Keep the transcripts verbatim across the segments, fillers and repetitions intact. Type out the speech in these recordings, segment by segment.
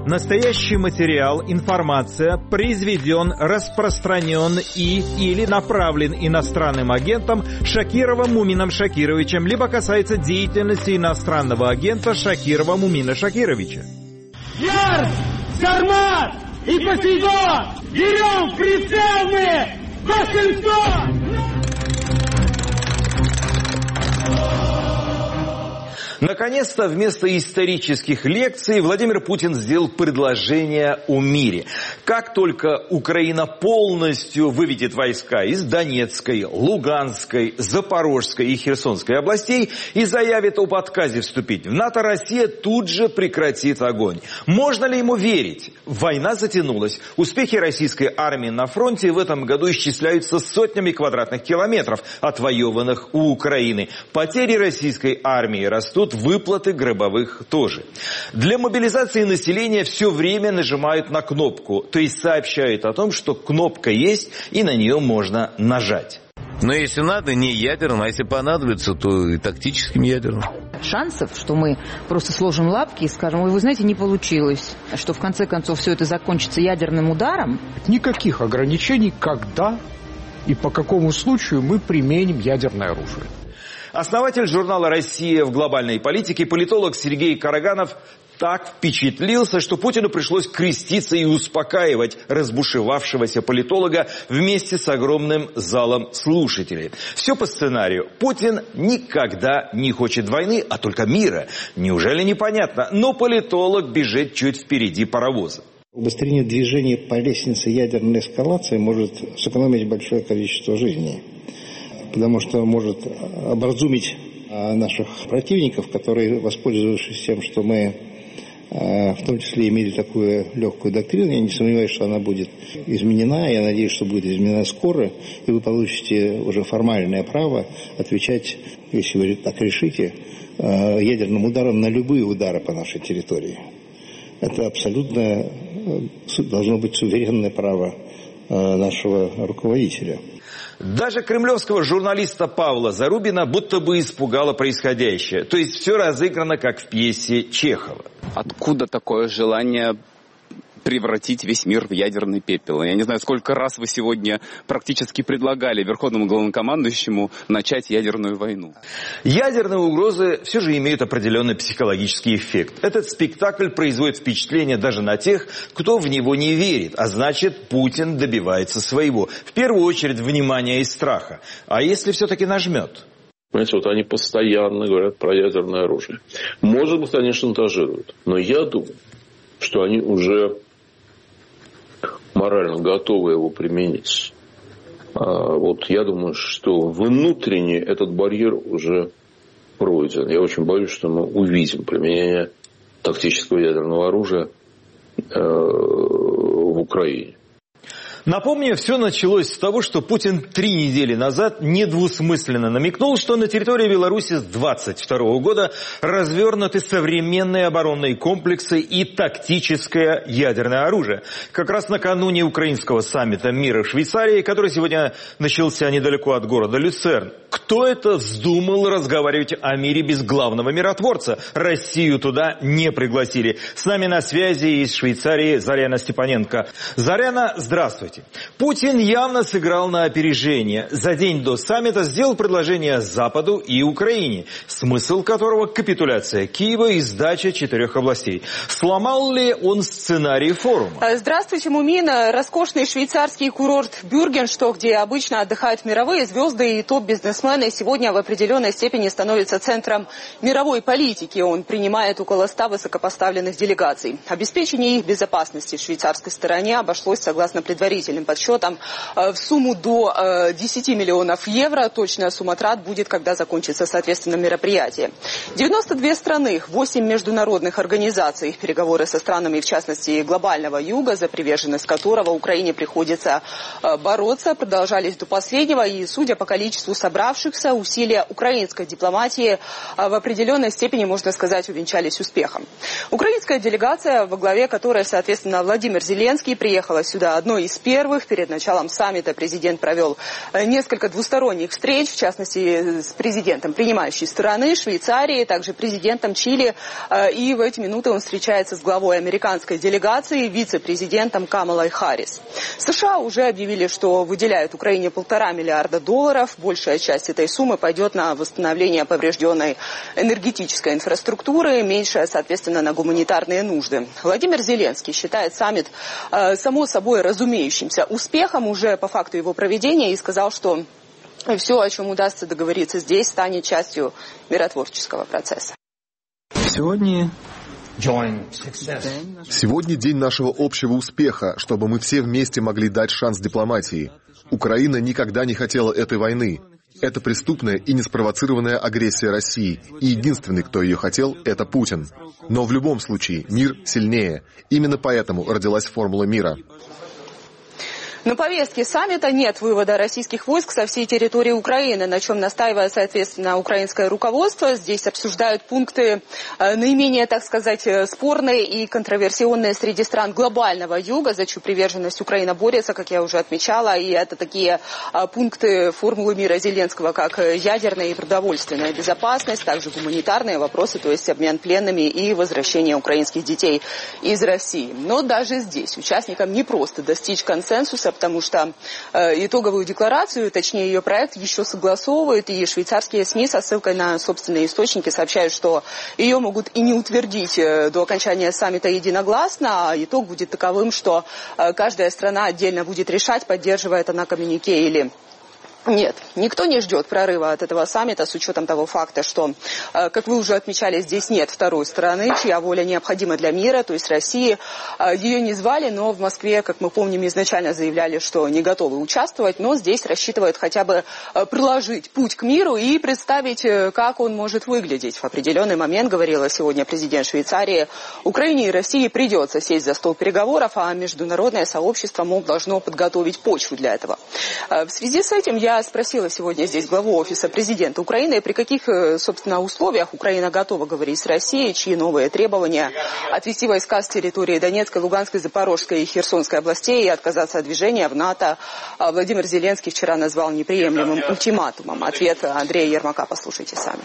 Настоящий материал, информация произведен, распространен и или направлен иностранным агентом Шакировым Мумином Шакировичем, либо касается деятельности иностранного агента Шакирова Мумина Шакировича. Ярс, Сармат и Посейдон! Берем прицел мы! Вашингтон! Наконец-то вместо исторических лекций Владимир Путин сделал предложение о мире. Как только Украина полностью выведет войска из Донецкой, Луганской, Запорожской и Херсонской областей и заявит об отказе вступить в НАТО, Россия тут же прекратит огонь. Можно ли ему верить? Война затянулась. Успехи российской армии на фронте в этом году исчисляются сотнями квадратных километров, отвоеванных у Украины. Потери российской армии растут, выплаты гробовых тоже. Для мобилизации населения все время нажимают на кнопку, то есть сообщают о том, что кнопка есть и на нее можно нажать. Но если надо, не ядерным, а если понадобится, то и тактическим ядерным. Шансов, что мы просто сложим лапки и скажем: ой, вы знаете, не получилось, что в конце концов все это закончится ядерным ударом. Никаких ограничений, когда и по какому случаю мы применим ядерное оружие. Основатель журнала «Россия в глобальной политике», политолог Сергей Караганов так впечатлился, что Путину пришлось креститься и успокаивать разбушевавшегося политолога вместе с огромным залом слушателей. Все по сценарию. Путин никогда не хочет войны, а только мира. Неужели непонятно? Но политолог бежит чуть впереди паровоза. Убыстрение движения по лестнице ядерной эскалации может сэкономить большое количество жизней. Потому что может образумить наших противников, которые, воспользовавшись тем, что мы в том числе имели такую легкую доктрину, я не сомневаюсь, что она будет изменена, я надеюсь, что будет изменена скоро, и вы получите уже формальное право отвечать, если вы так решите, ядерным ударом на любые удары по нашей территории. Это абсолютно должно быть суверенное право нашего руководителя. Даже кремлевского журналиста Павла Зарубина будто бы испугало происходящее. То есть все разыграно, как в пьесе Чехова. Откуда такое желание превратить весь мир в ядерный пепел? Я не знаю, сколько раз вы сегодня практически предлагали Верховному главнокомандующему начать ядерную войну. Ядерные угрозы все же имеют определенный психологический эффект. Этот спектакль производит впечатление даже на тех, кто в него не верит. А значит, Путин добивается своего. В первую очередь, внимания и страха. А если все-таки нажмет? Понимаете, вот они постоянно говорят про ядерное оружие. Может быть, они шантажируют. Но я думаю, что они уже морально готовы его применить. А вот я думаю, что внутренне этот барьер уже пройден. Я очень боюсь, что мы увидим применение тактического ядерного оружия э, в Украине. Напомню, все началось с того, что Путин три недели назад недвусмысленно намекнул, что на территории Беларуси с двадцать второго года развернуты современные оборонные комплексы и тактическое ядерное оружие. Как раз накануне украинского саммита мира в Швейцарии, который сегодня начался недалеко от города Люцерн. Кто это вздумал разговаривать о мире без главного миротворца? Россию туда не пригласили. С нами на связи из Швейцарии Заряна Степаненко. Заряна, здравствуйте. Путин явно сыграл на опережение. За день до саммита сделал предложение Западу и Украине, смысл которого капитуляция Киева и сдача четырех областей. Сломал ли он сценарий форума? Здравствуйте, Мумин. Роскошный швейцарский курорт Бюргеншток, где обычно отдыхают мировые звезды и топ-бизнесмены, сегодня в определенной степени становится центром мировой политики. Он принимает около ста высокопоставленных делегаций. Обеспечение их безопасности в швейцарской стороне обошлось, согласно предварительным подсчетам, в сумму до десяти миллионов евро. Точная сумма трат будет, когда закончится, соответственно, мероприятие. девяносто две страны, восемь международных организаций. Переговоры со странами, в частности, глобального юга, за приверженность которого Украине приходится бороться, продолжались до последнего. И, судя по количеству собравшихся, усилия украинской дипломатии в определенной степени, можно сказать, увенчались успехом. Украинская делегация, во главе которой, соответственно, Владимир Зеленский, приехала сюда одной из первых первых. Перед началом саммита президент провел несколько двусторонних встреч, в частности с президентом принимающей стороны Швейцарии, также президентом Чили. И в эти минуты он встречается с главой американской делегации, вице-президентом Камалой Харрис. США уже объявили, что выделяют Украине полтора миллиарда долларов. Большая часть этой суммы пойдет на восстановление поврежденной энергетической инфраструктуры, меньшая, соответственно, на гуманитарные нужды. Владимир Зеленский считает саммит э, само собой разумеющимся успехом уже по факту его проведения и сказал, что все, о чем удастся договориться здесь, станет частью миротворческого процесса. Сегодня... Сегодня день нашего общего успеха, чтобы мы все вместе могли дать шанс дипломатии. Украина никогда не хотела этой войны. Это преступная и неспровоцированная агрессия России. И единственный, кто ее хотел, это Путин. Но в любом случае мир сильнее. Именно поэтому родилась формула мира. На повестке саммита нет вывода российских войск со всей территории Украины, на чем настаивает, соответственно, украинское руководство. Здесь обсуждают пункты э, наименее, так сказать, спорные и контроверсионные среди стран глобального юга, за чью приверженность Украина борется, как я уже отмечала. И это такие э, пункты формулы мира Зеленского, как ядерная и продовольственная безопасность, также гуманитарные вопросы, то есть обмен пленными и возвращение украинских детей из России. Но даже здесь участникам не просто достичь консенсуса, потому что э, итоговую декларацию, точнее ее проект, еще согласовывают, и швейцарские СМИ со ссылкой на собственные источники сообщают, что ее могут и не утвердить э, до окончания саммита единогласно, а итог будет таковым, что э, каждая страна отдельно будет решать, поддерживает она коммюнике или... Нет, никто не ждет прорыва от этого саммита с учетом того факта, что, как вы уже отмечали, здесь нет второй стороны, чья воля необходима для мира, то есть России. Ее не звали, но в Москве, как мы помним, изначально заявляли, что не готовы участвовать, но здесь рассчитывают хотя бы проложить путь к миру и представить, как он может выглядеть. В определенный момент, говорила сегодня президент Швейцарии, Украине и России придется сесть за стол переговоров, а международное сообщество, мол, должно подготовить почву для этого. В связи с этим я Я спросила сегодня здесь главу офиса президента Украины, при каких, собственно, условиях Украина готова говорить с Россией, чьи новые требования отвести войска с территории Донецкой, Луганской, Запорожской и Херсонской областей и отказаться от движения в НАТО. Владимир Зеленский вчера назвал неприемлемым ультиматумом. Ответ Андрея Ермака послушайте сами.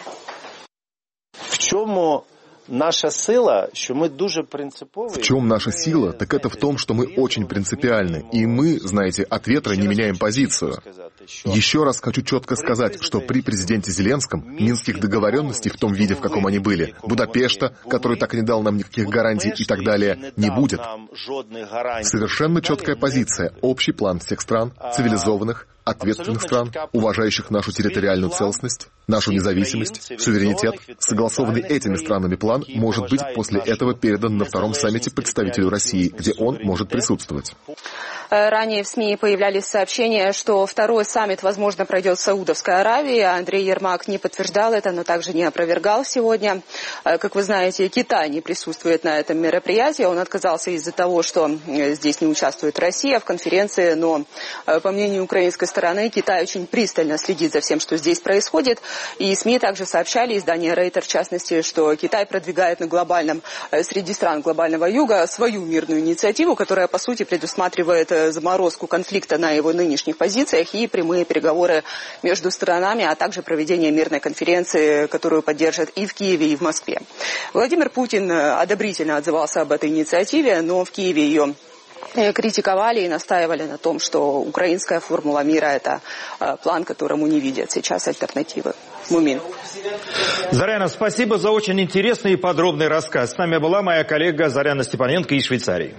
В чому наша сила, что мы дуже принциповые. В чем наша сила, так это в том, что мы очень принципиальны. И мы, знаете, от ветра не меняем позицию. Еще раз хочу четко сказать, что при президенте Зеленском минских договоренностей в том виде, в каком они были, Будапешта, который так и не дал нам никаких гарантий и так далее, не будет. Совершенно четкая позиция, общий план всех стран, цивилизованных, ответственных стран, уважающих нашу территориальную целостность, нашу независимость, суверенитет, согласованный этими странами план может быть после этого передан на втором саммите представителю России, где он может присутствовать. Ранее в СМИ появлялись сообщения, что второй саммит, возможно, пройдет в Саудовской Аравии. Андрей Ермак не подтверждал это, но также не опровергал сегодня. Как вы знаете, Китай не присутствует на этом мероприятии. Он отказался из-за того, что здесь не участвует Россия в конференции, но, по мнению украинской стороны, Китай очень пристально следит за всем, что здесь происходит. И СМИ также сообщали, издание Рейтер в частности, что Китай продвигает на глобальном, среди стран глобального юга свою мирную инициативу, которая, по сути, предусматривает заморозку конфликта на его нынешних позициях и прямые переговоры между сторонами, а также проведение мирной конференции, которую поддержат и в Киеве, и в Москве. Владимир Путин одобрительно отзывался об этой инициативе, но в Киеве ее критиковали и настаивали на том, что украинская формула мира – это план, которому не видят сейчас альтернативы. Мумин. Заряна, спасибо за очень интересный и подробный рассказ. С нами была моя коллега Заряна Степаненко из Швейцарии.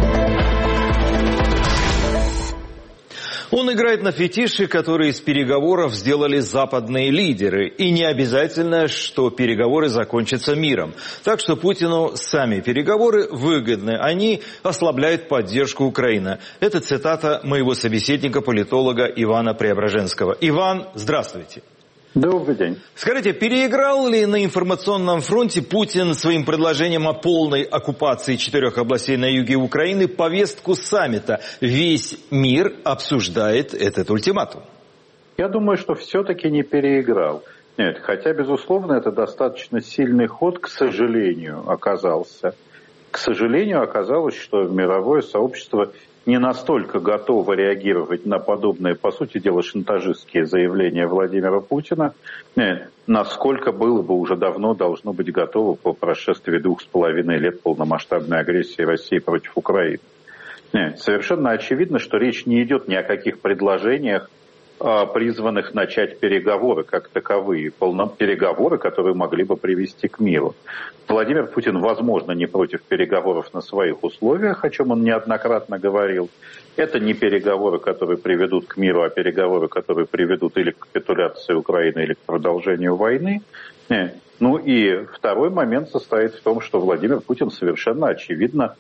Он играет на фетиши, которые из переговоров сделали западные лидеры. И не обязательно, что переговоры закончатся миром. Так что Путину сами переговоры выгодны. Они ослабляют поддержку Украины. Это цитата моего собеседника, политолога Ивана Преображенского. Иван, здравствуйте. Добрый день. Скажите, переиграл ли на информационном фронте Путин своим предложением о полной оккупации четырех областей на юге Украины повестку саммита? Весь мир обсуждает этот ультиматум. Я думаю, что все-таки не переиграл. Нет, хотя, безусловно, это достаточно сильный ход, к сожалению, оказался. К сожалению, оказалось, что мировое сообщество не настолько готово реагировать на подобные, по сути дела, шантажистские заявления Владимира Путина, насколько было бы уже давно должно быть готово по прошествии двух с половиной лет полномасштабной агрессии России против Украины. Совершенно очевидно, что речь не идет ни о каких предложениях, призванных начать переговоры как таковые, переговоры, которые могли бы привести к миру. Владимир Путин, возможно, не против переговоров на своих условиях, о чем он неоднократно говорил. Это не переговоры, которые приведут к миру, а переговоры, которые приведут или к капитуляции Украины, или к продолжению войны. Ну и второй момент состоит в том, что Владимир Путин совершенно очевидно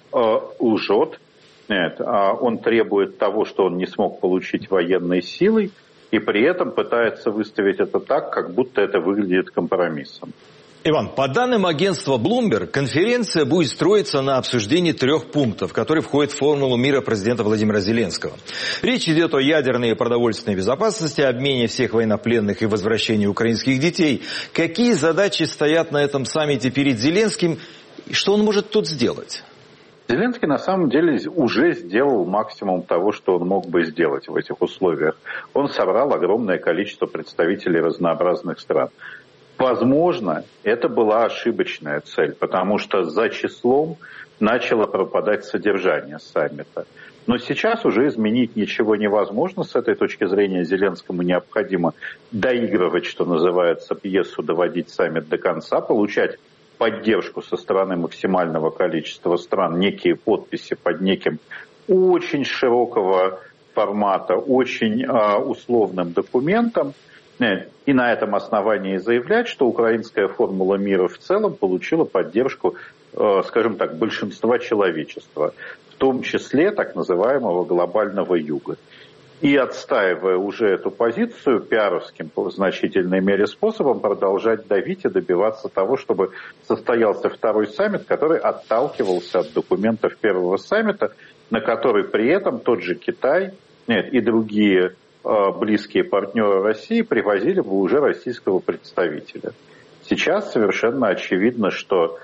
лжет. Нет, он требует того, что он не смог получить военной силой, и при этом пытается выставить это так, как будто это выглядит компромиссом. Иван, по данным агентства Bloomberg, конференция будет строиться на обсуждении трех пунктов, которые входят в формулу мира президента Владимира Зеленского. Речь идет о ядерной и продовольственной безопасности, обмене всех военнопленных и возвращении украинских детей. Какие задачи стоят на этом саммите перед Зеленским, и что он может тут сделать? Зеленский на самом деле уже сделал максимум того, что он мог бы сделать в этих условиях. Он собрал огромное количество представителей разнообразных стран. Возможно, это была ошибочная цель, потому что за числом начало пропадать содержание саммита. Но сейчас уже изменить ничего невозможно. С этой точки зрения Зеленскому необходимо доигрывать, что называется, пьесу, доводить саммит до конца, получать поддержку со стороны максимального количества стран, некие подписи под неким очень широкого формата, очень э, условным документом, э, и на этом основании заявлять, что украинская формула мира в целом получила поддержку, э, скажем так, большинства человечества, в том числе так называемого глобального юга. И отстаивая уже эту позицию пиаровским в значительной мере способом, продолжать давить и добиваться того, чтобы состоялся второй саммит, который отталкивался от документов первого саммита, на который при этом тот же Китай, нет, и другие э, близкие партнеры России привозили бы уже российского представителя. Сейчас совершенно очевидно, что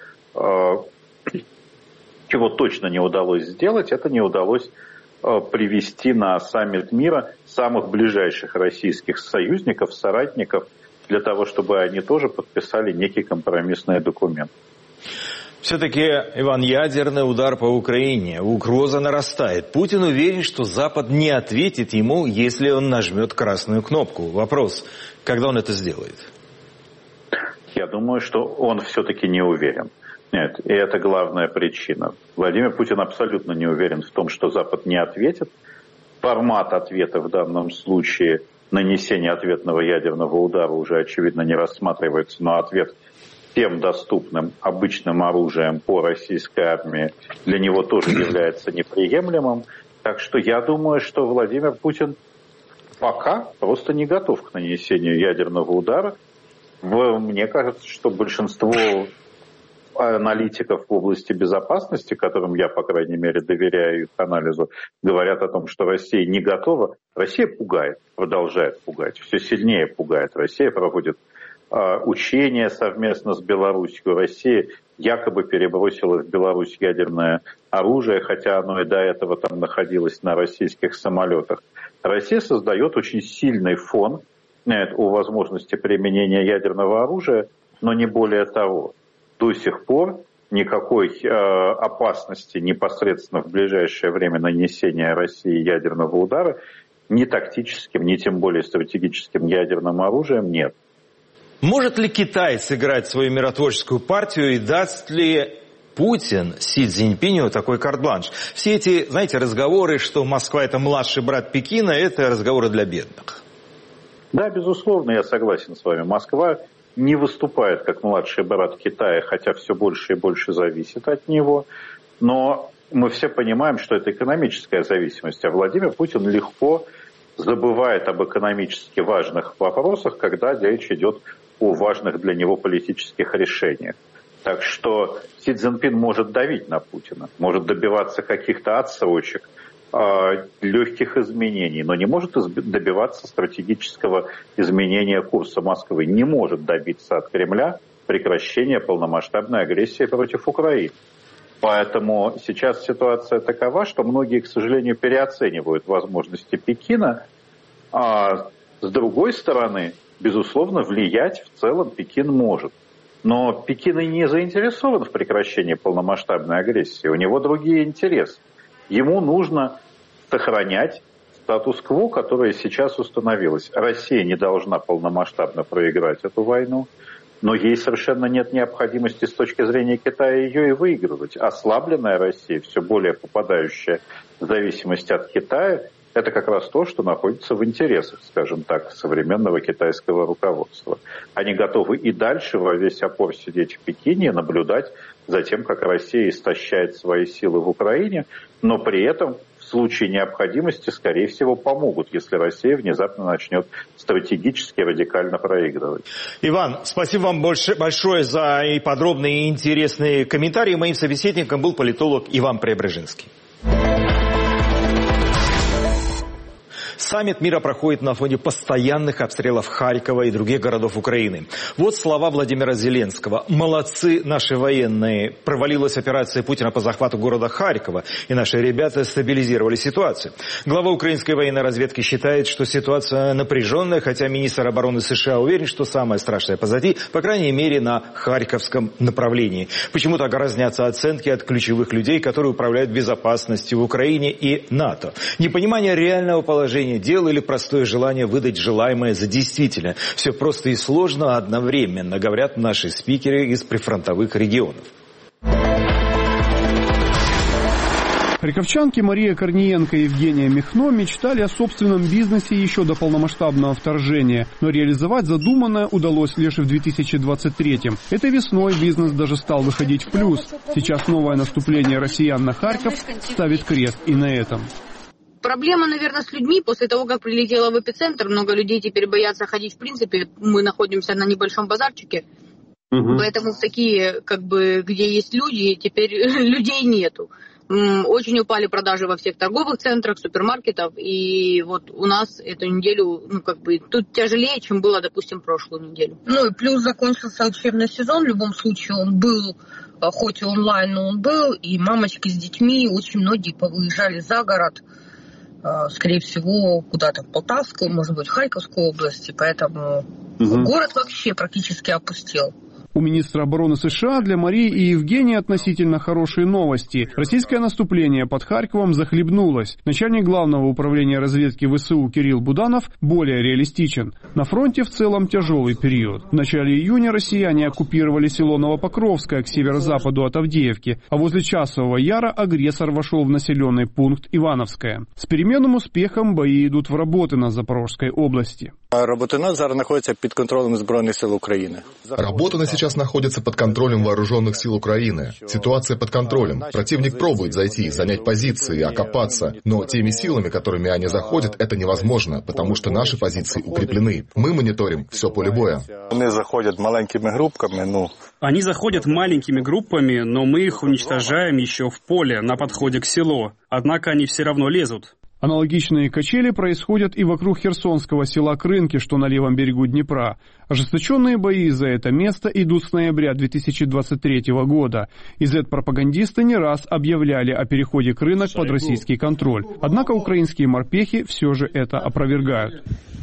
э, чего точно не удалось сделать, это не удалось привести на саммит мира самых ближайших российских союзников, соратников, для того, чтобы они тоже подписали некий компромиссный документ. Все-таки, Иван, ядерный удар по Украине, угроза нарастает. Путин уверен, что Запад не ответит ему, если он нажмет красную кнопку. Вопрос, когда он это сделает? Я думаю, что он все-таки не уверен. Нет, и это главная причина. Владимир Путин абсолютно не уверен в том, что Запад не ответит. Формат ответа в данном случае, нанесение ответного ядерного удара, уже очевидно не рассматривается, но ответ тем доступным обычным оружием по российской армии для него тоже является неприемлемым. Так что я думаю, что Владимир Путин пока просто не готов к нанесению ядерного удара. Мне кажется, что большинство аналитиков в области безопасности, которым я, по крайней мере, доверяю их анализу, говорят о том, что Россия не готова. Россия пугает, продолжает пугать, все сильнее пугает. Россия проводит э, учения совместно с Беларусью. Россия якобы перебросила в Беларусь ядерное оружие, хотя оно и до этого там находилось на российских самолетах. Россия создает очень сильный фон э, о возможности применения ядерного оружия, но не более того. До сих пор никакой э, опасности непосредственно в ближайшее время нанесения России ядерного удара ни тактическим, ни тем более стратегическим ядерным оружием нет. Может ли Китай сыграть свою миротворческую партию и даст ли Путин Си Цзиньпиню такой карт-бланш? Все эти, знаете, разговоры, что Москва это младший брат Пекина, это разговоры для бедных. Да, безусловно, я согласен с вами. Москва не выступает как младший брат Китая, хотя все больше и больше зависит от него. Но мы все понимаем, что это экономическая зависимость. А Владимир Путин легко забывает об экономически важных вопросах, когда речь идет о важных для него политических решениях. Так что Си Цзиньпин может давить на Путина, может добиваться каких-то отсрочек, легких изменений, но не может добиваться стратегического изменения курса Москвы, не может добиться от Кремля прекращения полномасштабной агрессии против Украины. Поэтому сейчас ситуация такова, что многие, к сожалению, переоценивают возможности Пекина, а с другой стороны, безусловно, влиять в целом Пекин может. Но Пекин и не заинтересован в прекращении полномасштабной агрессии, у него другие интересы. Ему нужно сохранять статус-кво, которое сейчас установилось. Россия не должна полномасштабно проиграть эту войну, но ей совершенно нет необходимости с точки зрения Китая ее и выигрывать. Ослабленная Россия, все более попадающая в зависимость от Китая, это как раз то, что находится в интересах, скажем так, современного китайского руководства. Они готовы и дальше во весь опор сидеть в Пекине и наблюдать за тем, как Россия истощает свои силы в Украине, но при этом в случае необходимости, скорее всего, помогут, если Россия внезапно начнет стратегически радикально проигрывать. Иван, спасибо вам больше, большое за и подробные и интересные комментарии. Моим собеседником был политолог Иван Преображенский. Саммит мира проходит на фоне постоянных обстрелов Харькова и других городов Украины. Вот слова Владимира Зеленского. «Молодцы наши военные. Провалилась операция Путина по захвату города Харькова, и наши ребята стабилизировали ситуацию». Глава украинской военной разведки считает, что ситуация напряженная, хотя министр обороны США уверен, что самое страшное позади, по крайней мере, на Харьковском направлении. Почему так разнятся оценки от ключевых людей, которые управляют безопасностью в Украине и НАТО? Непонимание реального положения дел или простое желание выдать желаемое за действительное. Все просто и сложно одновременно, говорят наши спикеры из прифронтовых регионов. Харьковчанки Мария Корниенко и Евгения Михно мечтали о собственном бизнесе еще до полномасштабного вторжения, но реализовать задуманное удалось лишь в две тысячи двадцать третьем. Этой весной бизнес даже стал выходить в плюс. Сейчас новое наступление россиян на Харьков ставит крест и на этом. Проблема, наверное, с людьми. После того, как прилетела в эпицентр, много людей теперь боятся ходить в принципе. Мы находимся на небольшом базарчике. Угу. Поэтому такие, как бы, где есть люди, теперь людей нету. Очень упали продажи во всех торговых центрах, супермаркетов. И вот у нас эту неделю, ну, как бы, тут тяжелее, чем было, допустим, прошлую неделю. Ну и плюс закончился учебный сезон. В любом случае он был, хоть и онлайн, но он был. И мамочки с детьми, очень многие повыезжали за город. Скорее всего, куда-то в Полтавскую, может быть, в Харьковскую область, поэтому угу. город вообще практически опустел. У министра обороны США для Марии и Евгения относительно хорошие новости. Российское наступление под Харьковом захлебнулось. Начальник главного управления разведки ВСУ Кирилл Буданов более реалистичен. На фронте в целом тяжелый период. В начале июня россияне оккупировали село Новопокровское к северо-западу от Авдеевки, а возле Часового Яра агрессор вошел в населенный пункт Ивановское. С переменным успехом бои идут в Работино Запорожской области. Работино зараз находится под контролем Збройных сил Украины. Работино сейчас находится под контролем вооруженных сил Украины. Ситуация под контролем. Противник пробует зайти, занять позиции, окопаться. Но теми силами, которыми они заходят, это невозможно, потому что наши позиции укреплены. Мы мониторим все поле боя. Они заходят маленькими группами, ну... Они заходят маленькими группами, но мы их уничтожаем еще в поле, на подходе к селу. Однако они все равно лезут. Аналогичные качели происходят и вокруг херсонского села Крынки, что на левом берегу Днепра. Ожесточенные бои за это место идут с ноября две тысячи двадцать третьего года. И зет-пропагандисты не раз объявляли о переходе Крынок под российский контроль. Однако украинские морпехи все же это опровергают.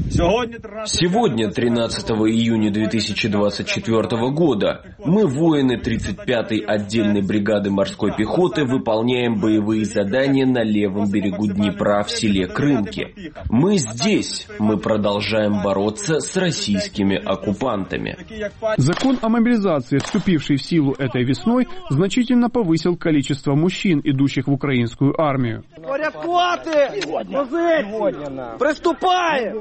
Сегодня, тринадцатого июня две тысячи двадцать четвёртого года, мы, воины тридцать пятой отдельной бригады морской пехоты, выполняем боевые задания на левом берегу Днепра в селе Крынки. Мы здесь, мы продолжаем бороться с российскими оккупантами. Закон о мобилизации, вступивший в силу этой весной, значительно повысил количество мужчин, идущих в украинскую армию. Приступаем!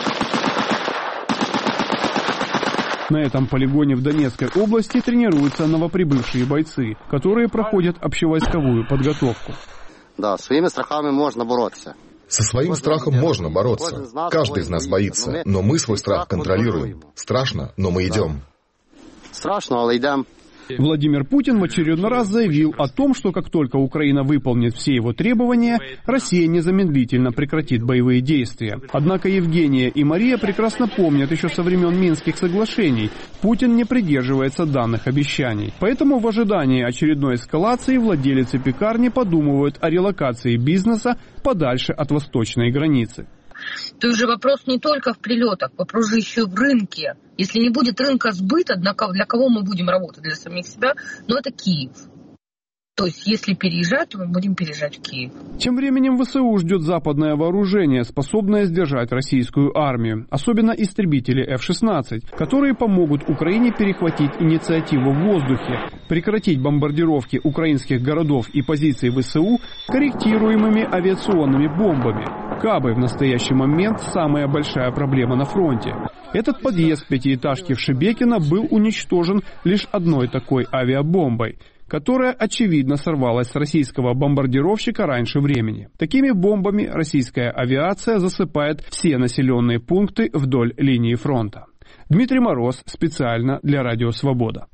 На этом полигоне в Донецкой области тренируются новоприбывшие бойцы, которые проходят общевойсковую подготовку. Да, своими страхами можно бороться. Со своим страхом можно бороться. Каждый из нас боится, но мы свой страх контролируем. Страшно, но мы идем. Страшно, але идем. Владимир Путин в очередной раз заявил о том, что как только Украина выполнит все его требования, Россия незамедлительно прекратит боевые действия. Однако Евгения и Мария прекрасно помнят еще со времен Минских соглашений, Путин не придерживается данных обещаний. Поэтому в ожидании очередной эскалации владельцы пекарни подумывают о релокации бизнеса подальше от восточной границы. То есть же вопрос не только в прилетах, вопрос же еще в рынке. Если не будет рынка сбыта, для кого мы будем работать? Для самих себя, но это Киев. То есть, если переезжать, то мы будем переезжать в Киев. Тем временем ВСУ ждет западное вооружение, способное сдержать российскую армию, особенно истребители эф шестнадцать, которые помогут Украине перехватить инициативу в воздухе, прекратить бомбардировки украинских городов и позиций ВСУ корректируемыми авиационными бомбами. Кабы в настоящий момент самая большая проблема на фронте. Этот подъезд пятиэтажки в Шебекино был уничтожен лишь одной такой авиабомбой, которая, очевидно, сорвалась с российского бомбардировщика раньше времени. Такими бомбами российская авиация засыпает все населенные пункты вдоль линии фронта. Дмитрий Мороз специально для Радио Свобода.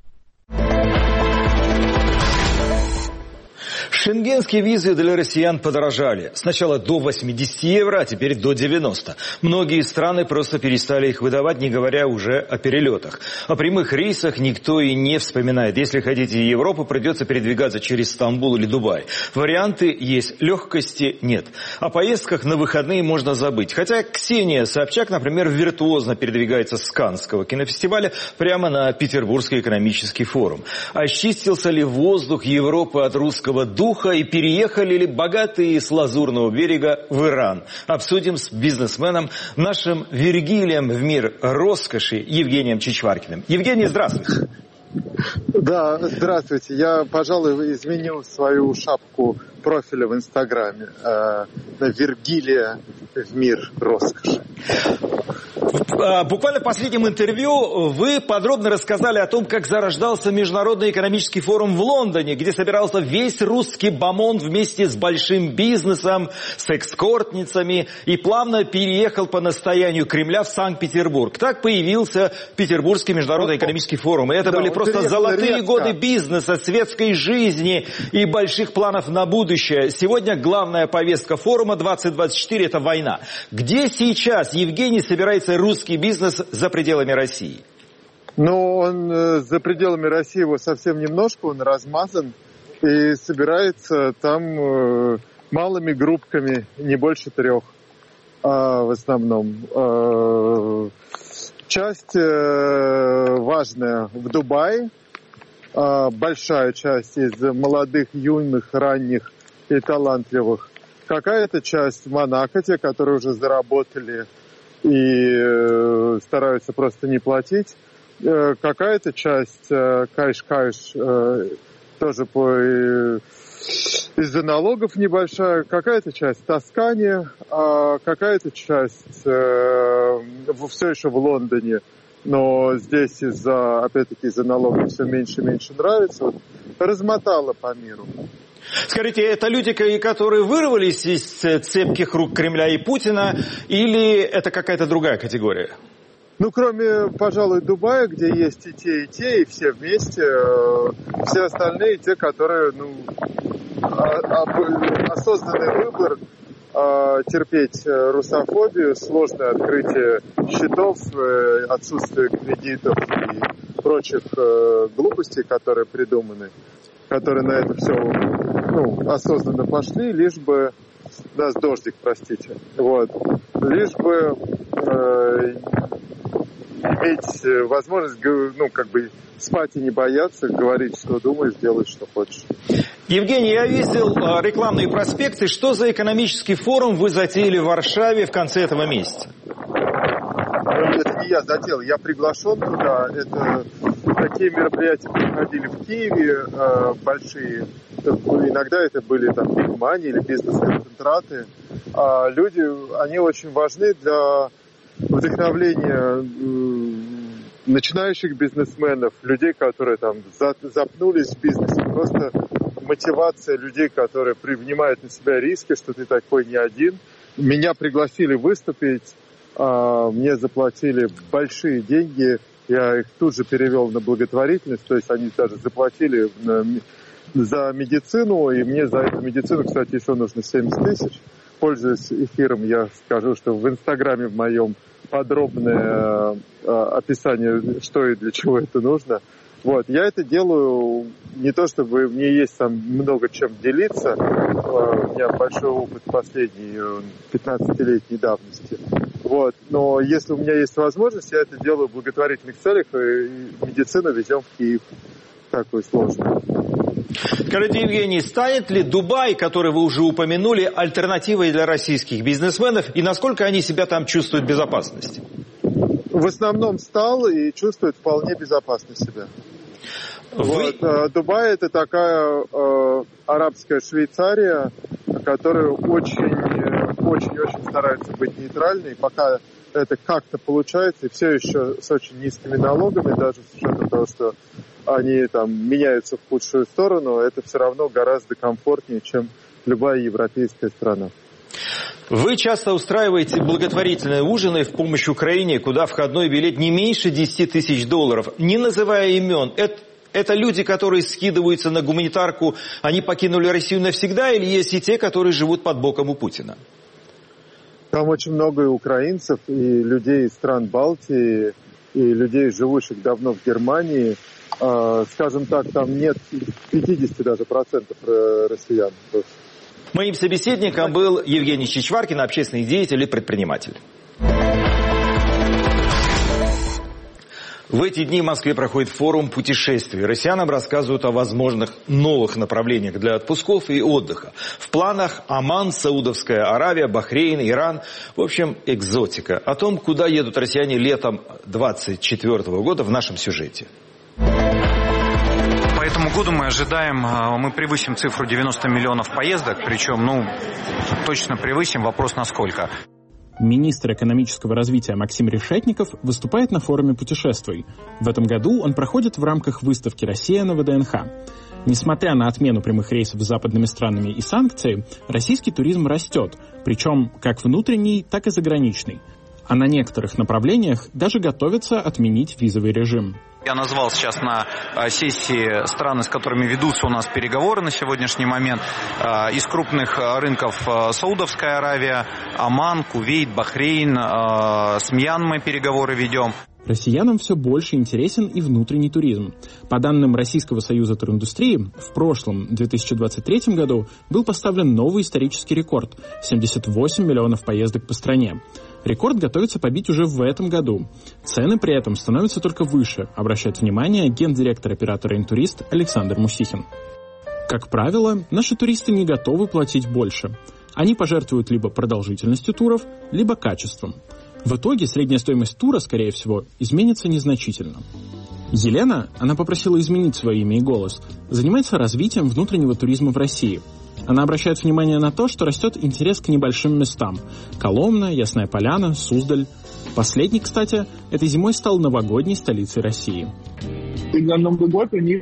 Шенгенские визы для россиян подорожали. Сначала до восьмидесяти евро, а теперь до девяноста. Многие страны просто перестали их выдавать, не говоря уже о перелетах. О прямых рейсах никто и не вспоминает. Если хотите в Европу, придется передвигаться через Стамбул или Дубай. Варианты есть, легкости нет. О поездках на выходные можно забыть. Хотя Ксения Собчак, например, виртуозно передвигается с Каннского кинофестиваля прямо на Петербургский экономический форум. Очистился ли воздух Европы от русского духа и переехали ли богатые с Лазурного берега в Иран? Обсудим с бизнесменом, нашим Вергилием в мир роскоши Евгением Чичваркиным. Евгений, здравствуйте. Да, здравствуйте. Я, пожалуй, изменил свою шапку профиля в Инстаграме э, на Вергилия в мир роскоши. Буквально в последнем интервью вы подробно рассказали о том, как зарождался Международный экономический форум в Лондоне, где собирался весь русский бомонд вместе с большим бизнесом, с экскортницами, и плавно переехал по настоянию Кремля в Санкт-Петербург. Так появился Петербургский Международный экономический форум. И это да, были просто золотые редко. годы бизнеса, светской жизни и больших планов на будущее. Сегодня главная повестка форума двадцать двадцать четыре – это война. Где сейчас Евгений собирается русский бизнес за пределами России? Ну, он э, за пределами России его совсем немножко, он размазан и собирается там э, малыми группками, не больше трех э, в основном. Э, часть э, важная в Дубае, э, большая часть из молодых, юных, ранних и талантливых. Какая-то часть в Монако, те, которые уже заработали и э, стараются просто не платить. Э, какая-то часть э, кайш-кайш э, тоже по, э, из-за налогов небольшая. Какая-то часть в Тоскане, а какая-то часть э, все еще в Лондоне. Но здесь из-за, опять-таки, из-за налогов все меньше и меньше нравится. Вот, размотала по миру. Скажите, это люди, которые вырвались из цепких рук Кремля и Путина, или это какая-то другая категория? Ну, кроме, пожалуй, Дубая, где есть и те, и те, и все вместе, все остальные, те, которые, ну, осознанный выбор терпеть русофобию, сложное открытие счетов, отсутствие кредитов и прочих глупостей, которые придуманы, которые на это все, ну, осознанно пошли, лишь бы, да, дождик, простите, вот, лишь бы э, иметь возможность, ну, как бы, спать и не бояться, говорить, что думаешь, делать, что хочешь. Евгений, я видел рекламные проспекты. Что за экономический форум вы затеяли в Варшаве в конце этого месяца? Это не я затеял, я приглашен туда. Это такие мероприятия проходили в Киеве, э, большие. Иногда это были там бигмани или бизнес-концентраты. А люди, они очень важны для вдохновления э, начинающих бизнесменов, людей, которые там запнулись в бизнесе. Просто мотивация людей, которые принимают на себя риски, что ты такой не один. Меня пригласили выступить. Мне заплатили большие деньги Я их тут же перевел на благотворительность, то есть они даже заплатили за медицину, и мне за эту медицину, кстати, еще нужно семьдесят тысяч. Пользуясь эфиром, я скажу, что в Инстаграме в моем подробное описание, что и для чего это нужно. Вот, я это делаю не то, чтобы мне есть там много чем делиться. У меня большой опыт последней пятнадцатилетней давности. Вот, но если у меня есть возможность, я это делаю в благотворительных целях, и медицину везем в Киев. Такой сложный. Скажите, Евгений, станет ли Дубай, который вы уже упомянули, альтернативой для российских бизнесменов, и насколько они себя там чувствуют в безопасности? В основном стал и чувствует вполне безопасно себя. Вы... Вот, Дубай — это такая э, арабская Швейцария, которая очень-очень старается быть нейтральной. Пока это как-то получается, и все еще с очень низкими налогами, даже с учетом того, что они там меняются в худшую сторону, это все равно гораздо комфортнее, чем любая европейская страна. Вы часто устраиваете благотворительные ужины в помощь Украине, куда входной билет не меньше десять тысяч долларов. Не называя имен, это, это люди, которые скидываются на гуманитарку, они покинули Россию навсегда, или есть и те, которые живут под боком у Путина? Там очень много и украинцев, и людей из стран Балтии, и людей, живущих давно в Германии. Э, скажем так, там нет пятьдесят даже процентов россиян. Моим собеседником был Евгений Чичваркин, общественный деятель и предприниматель. В эти дни в Москве проходит форум путешествий. Россиянам рассказывают о возможных новых направлениях для отпусков и отдыха. В планах Оман, Саудовская Аравия, Бахрейн, Иран. В общем, экзотика. О том, куда едут россияне летом двадцать четвёртого года, в нашем сюжете. По этому году мы ожидаем, мы превысим цифру девяносто миллионов поездок, причем, ну, точно превысим, вопрос насколько. Министр экономического развития Максим Решетников выступает на форуме путешествий. В этом году он проходит в рамках выставки «Россия» на вэ дэ эн ха. Несмотря на отмену прямых рейсов с западными странами и санкции, российский туризм растет, причем как внутренний, так и заграничный. А на некоторых направлениях даже готовятся отменить визовый режим. Я назвал сейчас на сессии страны, с которыми ведутся у нас переговоры на сегодняшний момент. Из крупных рынков Саудовская Аравия, Оман, Кувейт, Бахрейн, с Мьянмой переговоры ведем. Россиянам все больше интересен и внутренний туризм. По данным Российского союза туриндустрии, в прошлом две тысячи двадцать третьем году был поставлен новый исторический рекорд – семьдесят восемь миллионов поездок по стране. Рекорд готовится побить уже в этом году. Цены при этом становятся только выше, обращает внимание гендиректор оператора «Интурист» Александр Мусихин. Как правило, наши туристы не готовы платить больше. Они пожертвуют либо продолжительностью туров, либо качеством. В итоге средняя стоимость тура, скорее всего, изменится незначительно. Елена, она попросила изменить свое имя и голос, занимается развитием внутреннего туризма в России. Она обращает внимание на то, что растет интерес к небольшим местам. Коломна, Ясная Поляна, Суздаль. Последний, кстати, этой зимой стал новогодней столицей России. На Новый год у них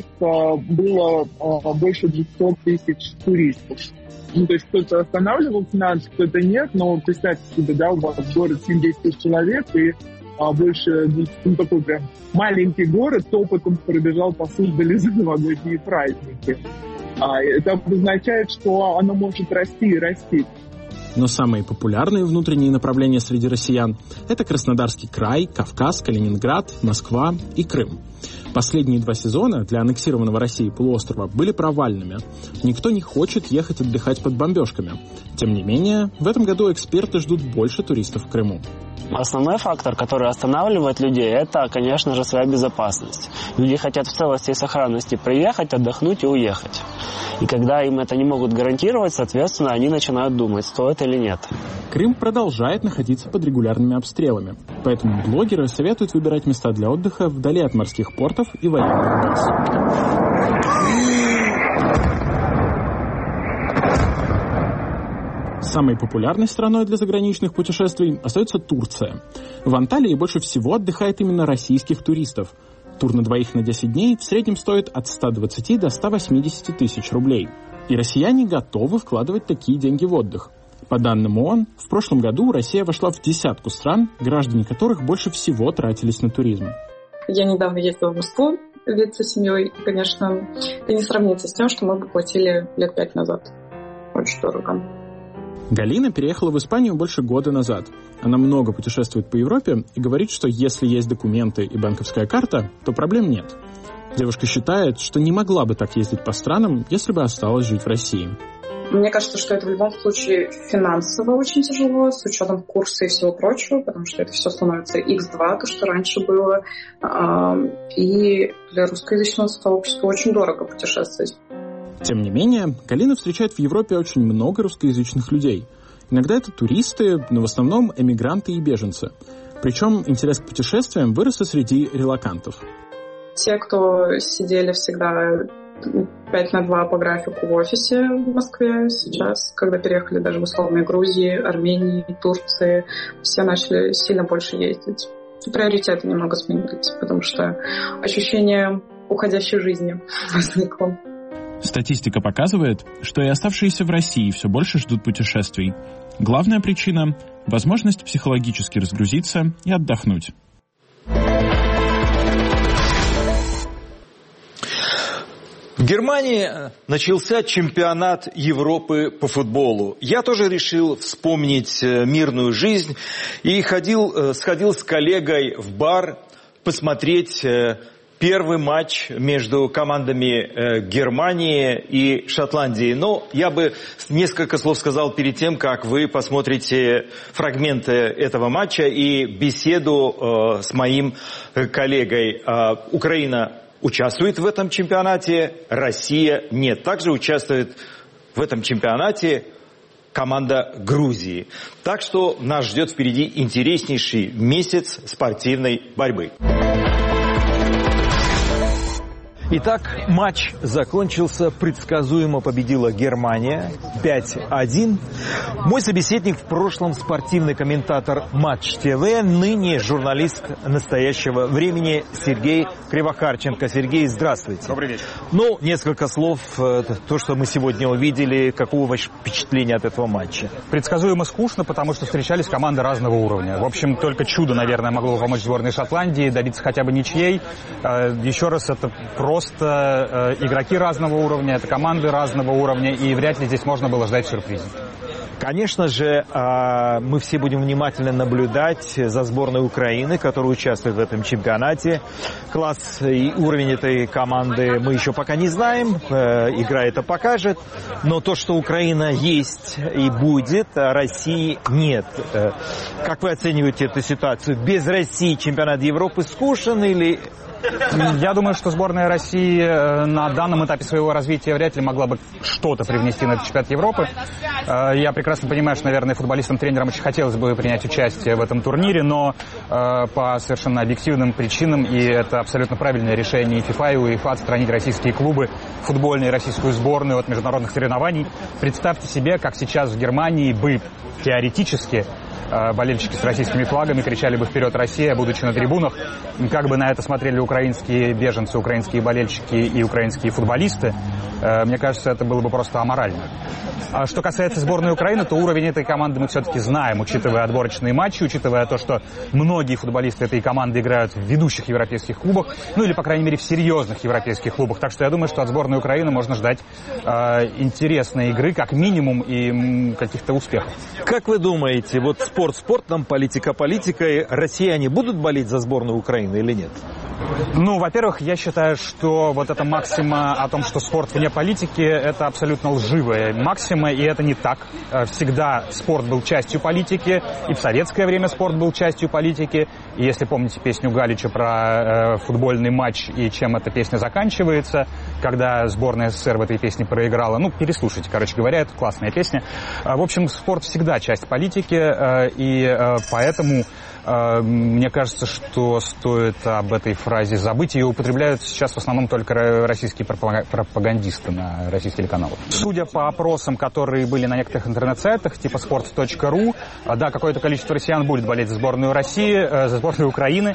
было больше двухсот тысяч туристов. Ну, то есть кто-то останавливался на ночь, кто-то нет, но представьте себе, да, у вас город семь-десять тысяч человек, и а, больше, ну, такой прям маленький город с опытом пробежал по Суздали за новогодние праздники. А, это обозначает, что оно может расти и расти. Но самые популярные внутренние направления среди россиян – это Краснодарский край, Кавказ, Калининград, Москва и Крым. Последние два сезона для аннексированного Россией полуострова были провальными. Никто не хочет ехать отдыхать под бомбежками. Тем не менее, в этом году эксперты ждут больше туристов в Крыму. Основной фактор, который останавливает людей, это, конечно же, своя безопасность. Люди хотят в целости и сохранности приехать, отдохнуть и уехать. И когда им это не могут гарантировать, соответственно, они начинают думать, стоит или нет. Крым продолжает находиться под регулярными обстрелами. Поэтому блогеры советуют выбирать места для отдыха вдали от морских портов и военных баз. Самой популярной страной для заграничных путешествий остается Турция. В Анталии больше всего отдыхает именно российских туристов. Тур на двоих на десять дней в среднем стоит от ста двадцати до ста восьмидесяти тысяч рублей. И россияне готовы вкладывать такие деньги в отдых. По данным ООН, в прошлом году Россия вошла в десятку стран, граждане которых больше всего тратились на туризм. Я недавно ездила в Москву видеться с семьей. И, конечно, это не сравнится с тем, что мы бы платили лет пять назад. Очень дорого. Галина переехала в Испанию больше года назад. Она много путешествует по Европе и говорит, что если есть документы и банковская карта, то проблем нет. Девушка считает, что не могла бы так ездить по странам, если бы осталась жить в России. Мне кажется, что это в любом случае финансово очень тяжело, с учетом курса и всего прочего, потому что это все становится икс два, то, что раньше было. И для русскоязычного сообщества очень дорого путешествовать. Тем не менее, Галина встречает в Европе очень много русскоязычных людей. Иногда это туристы, но в основном эмигранты и беженцы. Причем интерес к путешествиям вырос и среди релокантов. Те, кто сидели всегда пять на два по графику в офисе в Москве, сейчас, когда переехали даже в условные Грузии, Армении, Турции, все начали сильно больше ездить. Приоритеты немного сменились, потому что ощущение уходящей жизни возникло. Статистика показывает, что и оставшиеся в России все больше ждут путешествий. Главная причина – возможность психологически разгрузиться и отдохнуть. В Германии начался чемпионат Европы по футболу. Я тоже решил вспомнить мирную жизнь и ходил, сходил с коллегой в бар посмотреть первый матч между командами Германии и Шотландии. Но я бы несколько слов сказал перед тем, как вы посмотрите фрагменты этого матча и беседу с моим коллегой. Украина участвует в этом чемпионате, Россия нет. Также участвует в этом чемпионате команда Грузии. Так что нас ждет впереди интереснейший месяц спортивной борьбы. Итак, матч закончился, предсказуемо победила Германия пять один. Мой собеседник в прошлом спортивный комментатор Матч ТВ, ныне журналист настоящего времени Сергей Кривохарченко. Сергей, здравствуйте. Добрый вечер. Ну, несколько слов, то, что мы сегодня увидели, какого ваше впечатление от этого матча? Предсказуемо скучно, потому что встречались команды разного уровня. В общем, только чудо, наверное, могло бы помочь сборной Шотландии добиться хотя бы ничьей. Еще раз, это просто Просто э, игроки разного уровня, это команды разного уровня, и вряд ли здесь можно было ждать сюрпризов. Конечно же, э, мы все будем внимательно наблюдать за сборной Украины, которая участвует в этом чемпионате. Класс и уровень этой команды мы еще пока не знаем, э, игра это покажет. Но то, что Украина есть и будет, а России нет. Э, как вы оцениваете эту ситуацию? Без России чемпионат Европы скучен или... Я думаю, что сборная России на данном этапе своего развития вряд ли могла бы что-то привнести на этот чемпионат Европы. Я прекрасно понимаю, что, наверное, футболистам, тренерам очень хотелось бы принять участие в этом турнире, но по совершенно объективным причинам, и это абсолютно правильное решение и ФИФА, и УЕФА отстранить российские клубы, футбольную российскую сборную от международных соревнований. Представьте себе, как сейчас в Германии бы теоретически болельщики с российскими флагами кричали бы «Вперед, Россия!», будучи на трибунах. Как бы на это смотрели украинские беженцы, украинские болельщики и украинские футболисты, мне кажется, это было бы просто аморально. А что касается сборной Украины, то уровень этой команды мы все-таки знаем, учитывая отборочные матчи, учитывая то, что многие футболисты этой команды играют в ведущих европейских клубах, ну или, по крайней мере, в серьезных европейских клубах. Так что я думаю, что от сборной Украины можно ждать э, интересной игры, как минимум, и м, каких-то успехов. Как вы думаете, вот спорт спортом, политика политикой, россияне будут болеть за сборную Украины или нет? Ну, во-первых, я считаю, что вот эта максима о том, что спорт вне политики, это абсолютно лживая максима, и это не так. Всегда спорт был частью политики, и в советское время спорт был частью политики. И если помните песню Галича про э, футбольный матч и чем эта песня заканчивается, когда сборная СССР в этой песне проиграла, ну, переслушайте, короче говоря, это классная песня. В общем, спорт всегда часть политики, э, и э, поэтому э, мне кажется, что стоит об этой фразе забыть. Ее употребляют сейчас в основном только российские пропагандисты на российских телеканалах. Судя по опросам, которые были на некоторых интернет-сайтах, типа спорт точка ру, да, какое-то количество россиян будет болеть за сборную России, за сборную Украины.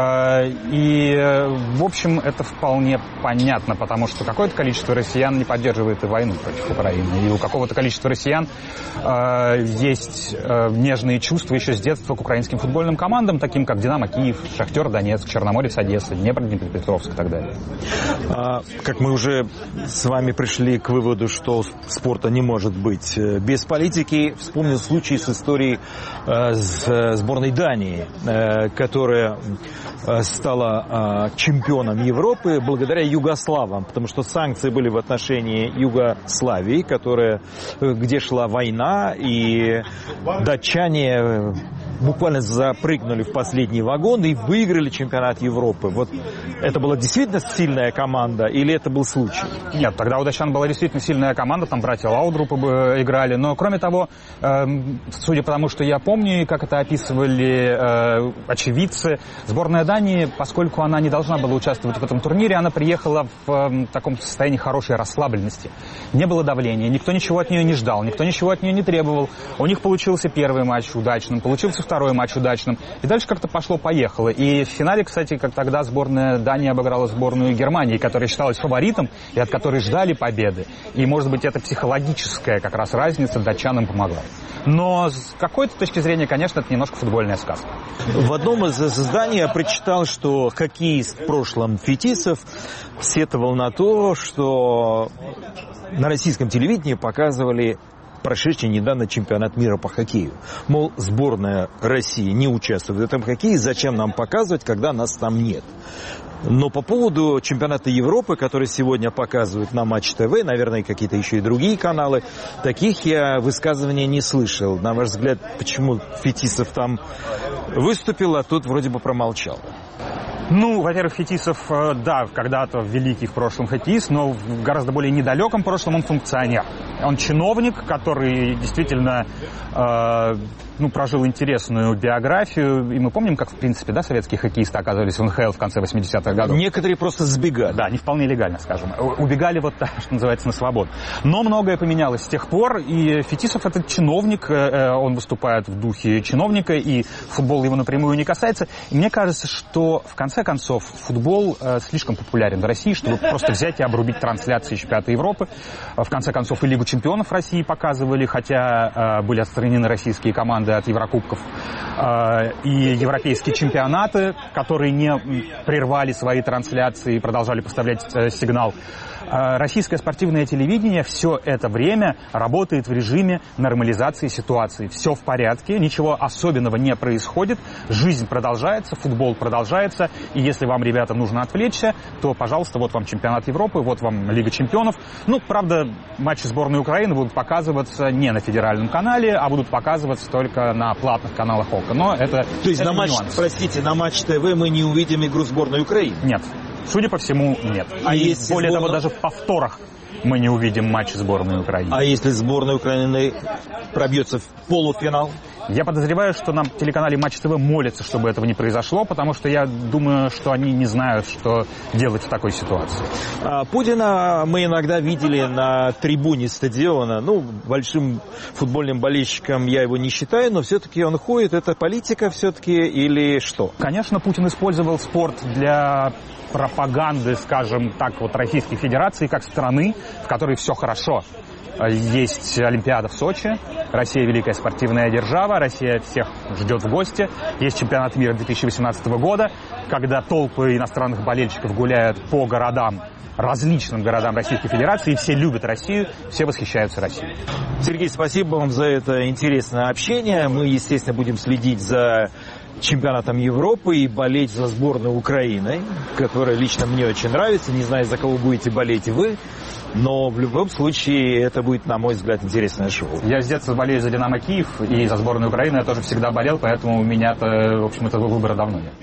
И, в общем, это вполне понятно, потому что какое-то количество россиян не поддерживает и войну против Украины. И у какого-то количества россиян есть нежные чувства еще с детства к украинским футбольным крупным командам, таким как «Динамо Киев», «Шахтер Донецк», «Черноморец Одесса», «Днепр Днепропетровск» и так далее. А, как мы уже с вами пришли к выводу, что спорта не может быть без политики, вспомнил случай с историей э, с сборной Дании, э, которая э, стала э, чемпионом Европы благодаря югославам, потому что санкции были в отношении Югославии, которая, где шла война, и датчане буквально запрыгнули в последний вагон и выиграли чемпионат Европы. Вот это была действительно сильная команда или это был случай? Нет, тогда у датчан была действительно сильная команда, там братья Лаудрупы играли, но кроме того, э, судя по тому, что я помню, как это описывали э, очевидцы, сборная Дании, поскольку она не должна была участвовать в этом турнире, она приехала в э, таком состоянии хорошей расслабленности. Не было давления, никто ничего от нее не ждал, никто ничего от нее не требовал. У них получился первый матч удачным, получился второй матч удачным. И дальше как-то пошло-поехало. И в финале, кстати, как тогда сборная Дании обыграла сборную Германии, которая считалась фаворитом и от которой ждали победы. И, может быть, эта психологическая как раз разница датчанам помогла. Но с какой-то точки зрения, конечно, это немножко футбольная сказка. В одном из изданий я прочитал, что хоккеист в прошлом Фетисов сетовал на то, что на российском телевидении показывали прошедший недавно чемпионат мира по хоккею. Мол, сборная России не участвует в этом хоккее, зачем нам показывать, когда нас там нет? Но по поводу чемпионата Европы, который сегодня показывают на Матч ТВ, наверное, какие-то еще и другие каналы, таких я высказываний не слышал. На ваш взгляд, почему Фетисов там выступил, а тут вроде бы промолчал? Ну, во-первых, Фетисов, да, когда-то великий в прошлом хоккеист, но в гораздо более недалеком прошлом он функционер. Он чиновник, который действительно э, ну, прожил интересную биографию. И мы помним, как, в принципе, да, советские хоккеисты оказывались в эн ха эл в конце восьмидесятых годов. Некоторые просто сбегали. Да, не вполне легально, скажем. Убегали вот так, что называется, на свободу. Но многое поменялось с тех пор, и Фетисов — это чиновник, он выступает в духе чиновника, и футбол его напрямую не касается. И мне кажется, что в конце концов футбол слишком популярен в России, чтобы просто взять и обрубить трансляции чемпионата Европы. В конце концов и Лигу чемпионов России показывали, хотя были отстранены российские команды от Еврокубков, и европейские чемпионаты, которые не прервали свои трансляции и продолжали поставлять сигнал. Российское спортивное телевидение все это время работает в режиме нормализации ситуации. Все в порядке, ничего особенного не происходит, жизнь продолжается, футбол продолжается, и если вам, ребята, нужно отвлечься, то, пожалуйста, вот вам чемпионат Европы, вот вам Лига чемпионов. Ну, правда, матчи сборной Украины будут показываться не на федеральном канале, а будут показываться только на платных каналах ОКО. Но это, то есть это на матч, нюанс. Простите, на Матч ТВ мы не увидим игру сборной Украины? Нет. Судя по всему, нет. А и если более сборная... того, даже в повторах мы не увидим матч сборной Украины. А если сборная Украины пробьется в полуфинал? Я подозреваю, что на телеканале Матч ТВ молятся, чтобы этого не произошло, потому что я думаю, что они не знают, что делать в такой ситуации. А Путина мы иногда видели на трибуне стадиона. Ну, большим футбольным болельщиком я его не считаю, но все-таки он ходит. Это политика все-таки или что? Конечно, Путин использовал спорт для пропаганды, скажем так, вот Российской Федерации как страны, в которой все хорошо. Есть Олимпиада в Сочи, Россия великая спортивная держава, Россия всех ждет в гости. Есть чемпионат мира две тысячи восемнадцатого года, когда толпы иностранных болельщиков гуляют по городам, различным городам Российской Федерации, и все любят Россию, все восхищаются Россией. Сергей, спасибо вам за это интересное общение. Мы, естественно, будем следить за чемпионатом Европы и болеть за сборную Украины, которая лично мне очень нравится. Не знаю, за кого будете болеть вы, но в любом случае это будет, на мой взгляд, интересное шоу. Я с детства болею за «Динамо Киев» и за сборную Украины я тоже всегда болел, поэтому у меня-то, в общем, этого выбора давно нет.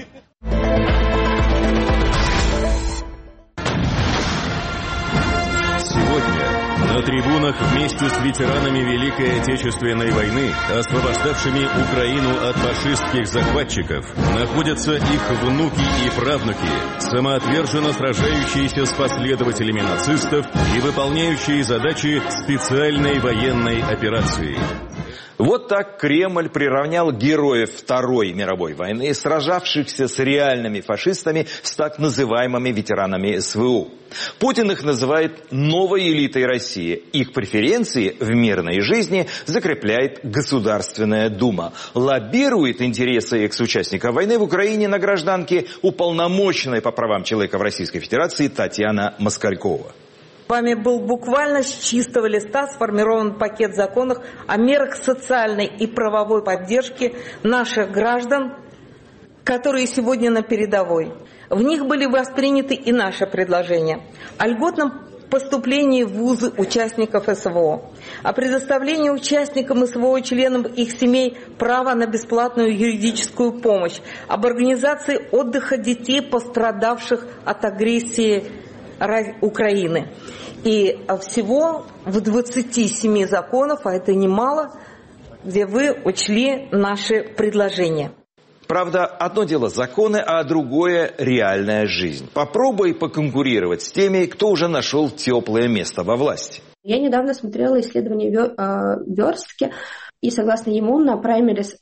На трибунах вместе с ветеранами Великой Отечественной войны, освобождавшими Украину от фашистских захватчиков, находятся их внуки и правнуки, самоотверженно сражающиеся с последователями нацистов и выполняющие задачи специальной военной операции. Вот так Кремль приравнял героев Второй мировой войны, сражавшихся с реальными фашистами, с так называемыми ветеранами СВО. Путин их называет новой элитой России. Их преференции в мирной жизни закрепляет Государственная Дума. Лоббирует интересы экс-участников войны в Украине на гражданке уполномоченная по правам человека в Российской Федерации Татьяна Москалькова. Вами был буквально с чистого листа сформирован пакет законов о мерах социальной и правовой поддержки наших граждан, которые сегодня на передовой. В них были восприняты и наши предложения о льготном поступлении в вузы участников СВО, о предоставлении участникам СВО и членам их семей права на бесплатную юридическую помощь, об организации отдыха детей, пострадавших от агрессии Украины. И всего в двадцати семи законах, а это немало, где вы учли наши предложения. Правда, одно дело законы, а другое реальная жизнь. Попробуй поконкурировать с теми, кто уже нашел теплое место во власти. Я недавно смотрела исследование Верстки, и согласно ему на праймерис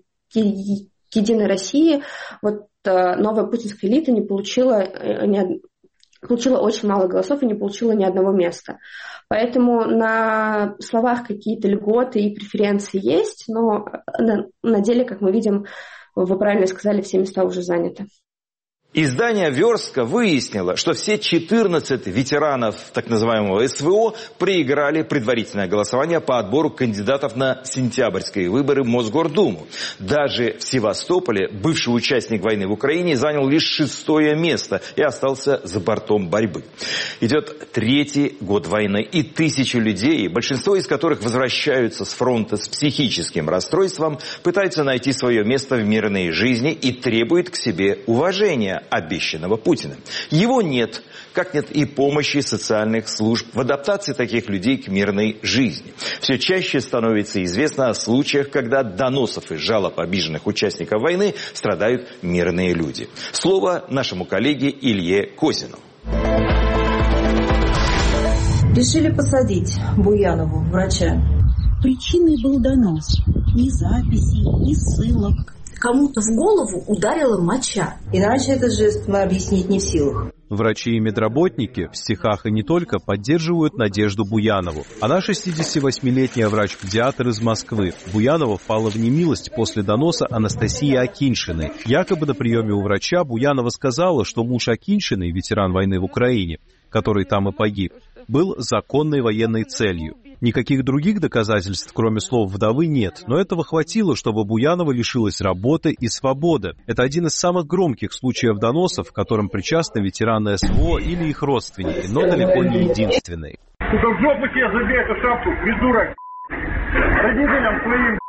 Единой России вот новая путинская элита не получила, не, получила очень мало голосов и не получила ни одного места. Поэтому на словах какие-то льготы и преференции есть, но на, на деле, как мы видим, вы правильно сказали, все места уже заняты. Издание «Верстка» выяснило, что все четырнадцать ветеранов так называемого СВО проиграли предварительное голосование по отбору кандидатов на сентябрьские выборы в Мосгордуму. Даже в Севастополе бывший участник войны в Украине занял лишь шестое место и остался за бортом борьбы. Идет третий год войны, и тысячи людей, большинство из которых возвращаются с фронта с психическим расстройством, пытаются найти свое место в мирной жизни и требуют к себе уважения, обещанного Путиным. Его нет, как нет и помощи социальных служб в адаптации таких людей к мирной жизни. Все чаще становится известно о случаях, когда от доносов и жалоб обиженных участников войны страдают мирные люди. Слово нашему коллеге Илье Козину. Решили посадить Буянову, врача. Причиной был донос. Ни записей, ни ссылок. Кому-то в голову ударила моча. Иначе этот жест мы объяснить не в силах. Врачи и медработники в стихах и не только поддерживают Надежду Буянову. Она шестидесятивосьмилетняя врач-педиатр из Москвы. Буянова впала в немилость после доноса Анастасии Акиньшиной. Якобы на приеме у врача Буянова сказала, что муж Акиньшиной, ветеран войны в Украине, который там и погиб, был законной военной целью. Никаких других доказательств, кроме слов вдовы, нет, но этого хватило, чтобы Буянова лишилась работы и свободы. Это один из самых громких случаев доносов, к которым причастны ветераны СВО или их родственники, но далеко не единственный. Сука, в жопу тебе забей эту шапку, придурок! Родителям своим,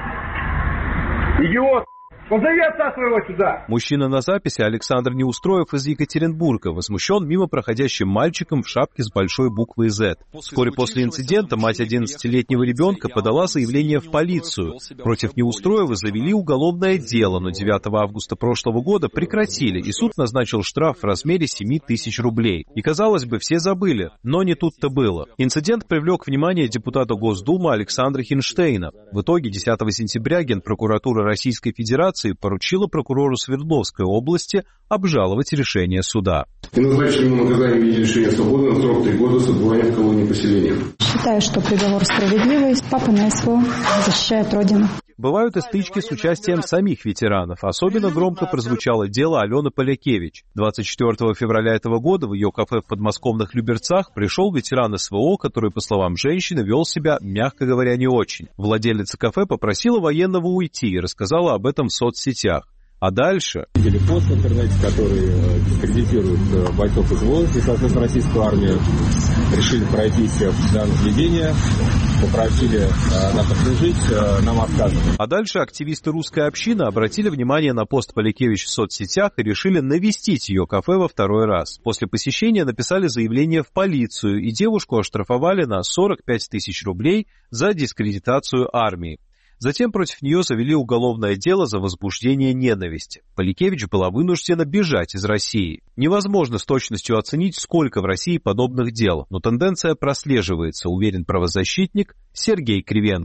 идиот! Позови отца своего сюда! Мужчина на записи Александр Неустроев из Екатеринбурга возмущен мимо проходящим мальчиком в шапке с большой буквой «З». Вскоре после инцидента мать одиннадцатилетнего ребенка подала заявление в полицию. Против Неустроева завели уголовное дело, но девятого августа прошлого года прекратили, и суд назначил штраф в размере семи тысяч рублей. И, казалось бы, все забыли, но не тут-то было. Инцидент привлек внимание депутата Госдумы Александра Хинштейна. В итоге десятого сентября Генпрокуратура Российской Федерации поручила прокурору Свердловской области обжаловать решение суда. И назначили ему наказание в виде лишения свободы на срок три года с отбыванием в колонии поселения. Считаю, что приговор справедливый. Папа на СВО защищает Родину. Бывают и стычки с участием самих ветеранов. Особенно громко прозвучало дело Алены Полякевич. двадцать четвёртого февраля этого года в ее кафе в подмосковных Люберцах пришел ветеран СВО, который, по словам женщины, вел себя, мягко говоря, не очень. Владелица кафе попросила военного уйти и рассказала об этом в соцсетях. А дальше... Видели пост в интернете, который дискредитирует бойцов СВО и, соответственно, российскую армию. Решили пройтись в наблюдение, попросили нас окружить, нам отказывали. А дальше активисты русской общины обратили внимание на пост Полякевич в соцсетях и решили навестить ее кафе во второй раз. После посещения написали заявление в полицию, и девушку оштрафовали на сорок пять тысяч рублей за дискредитацию армии. Затем против нее завели уголовное дело за возбуждение ненависти. Полякевич была вынуждена бежать из России. Невозможно с точностью оценить, сколько в России подобных дел, но тенденция прослеживается, уверен правозащитник Сергей Кривенко.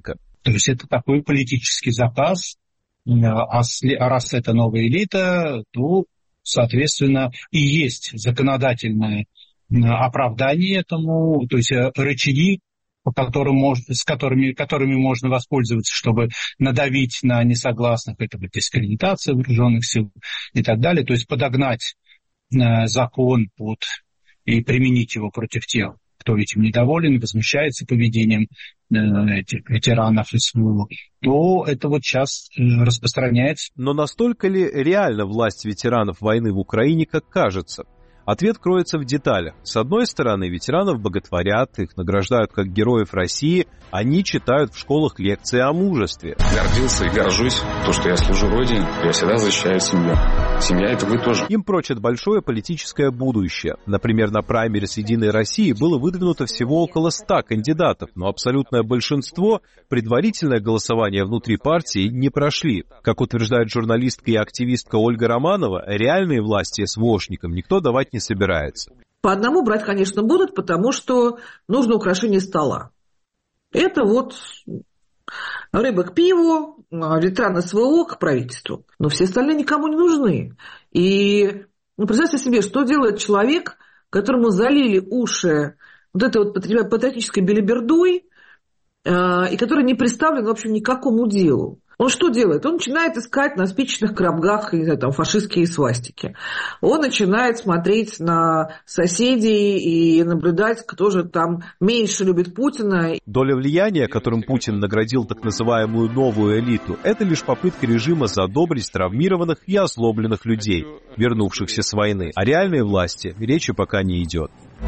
То есть это такой политический заказ, а раз это новая элита, то, соответственно, и есть законодательное оправдание этому, то есть рычаги, по которым можно, с которыми, которыми можно воспользоваться, чтобы надавить на несогласных, это вот дискредитация вооруженных сил и так далее, то есть подогнать закон под и применить его против тех, кто этим недоволен, возмущается поведением этих ветеранов СВО, то это вот сейчас распространяется. Но настолько ли реально власть ветеранов войны в Украине, как кажется? Ответ кроется в деталях. С одной стороны, ветеранов боготворят, их награждают как героев России, они читают в школах лекции о мужестве. Гордился и горжусь, то, что я служу Родине, я всегда защищаю семью. Семья — это вы тоже. Им прочат большое политическое будущее. Например, на праймерис «Единой России» было выдвинуто всего около ста кандидатов, но абсолютное большинство предварительное голосование внутри партии не прошли. Как утверждает журналистка и активистка Ольга Романова, реальные власти СВОшникам никто давать не собирается. По одному брать, конечно, будут, потому что нужно украшение стола. Это вот рыба к пиву, ветеран СВО к правительству. Но все остальные никому не нужны. И ну, представьте себе, что делает человек, которому залили уши вот этой вот патриотической белибердой, э, и который не представлен, в общем, ни к какому делу. Он что делает? Он начинает искать на спичечных коробках, не знаю, там, фашистские свастики. Он начинает смотреть на соседей и наблюдать, кто же там меньше любит Путина. Доля влияния, которым Путин наградил так называемую новую элиту, это лишь попытка режима задобрить травмированных и озлобленных людей, вернувшихся с войны. О реальной власти речи пока не идет.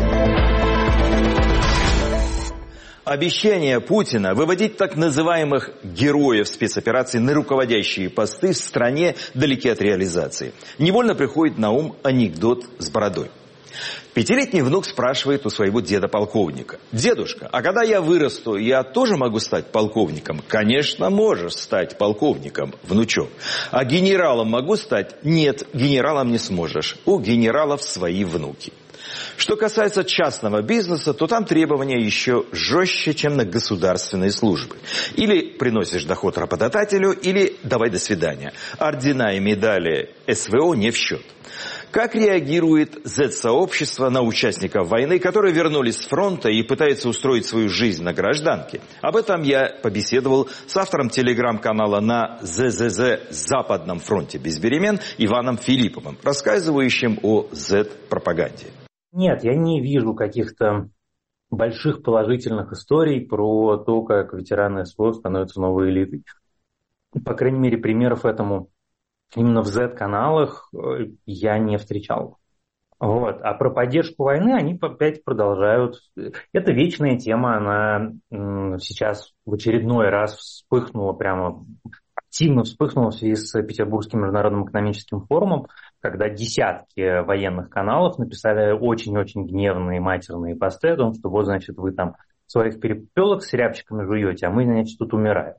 Обещание Путина выводить так называемых героев спецоперации на руководящие посты в стране далеки от реализации. Невольно приходит на ум анекдот с бородой. Пятилетний внук спрашивает у своего деда-полковника: «Дедушка, а когда я вырасту, я тоже могу стать полковником?» «Конечно, можешь стать полковником, внучок. А генералом могу стать?» «Нет, генералом не сможешь. У генералов свои внуки». Что касается частного бизнеса, то там требования еще жестче, чем на государственные службы. Или приносишь доход работодателю, или давай до свидания. Ордена и медали СВО не в счет. Как реагирует зет-сообщество на участников войны, которые вернулись с фронта и пытаются устроить свою жизнь на гражданке? Об этом я побеседовал с автором телеграм-канала на ЗЗЗ «Западном фронте без перемен» Иваном Филипповым, рассказывающим о зет-пропаганде. Нет, я не вижу каких-то больших положительных историй про то, как ветераны СВО становятся новой элитой. По крайней мере, примеров этому именно в зет-каналах я не встречал. Вот. А про поддержку войны они опять продолжают. Это вечная тема, она сейчас в очередной раз вспыхнула, прямо активно вспыхнула в связи с Петербургским международным экономическим форумом, когда десятки военных каналов написали очень-очень гневные матерные посты о том, что вот, значит, вы там своих перепелок с рябчиками жуете, а мы, значит, тут умираем.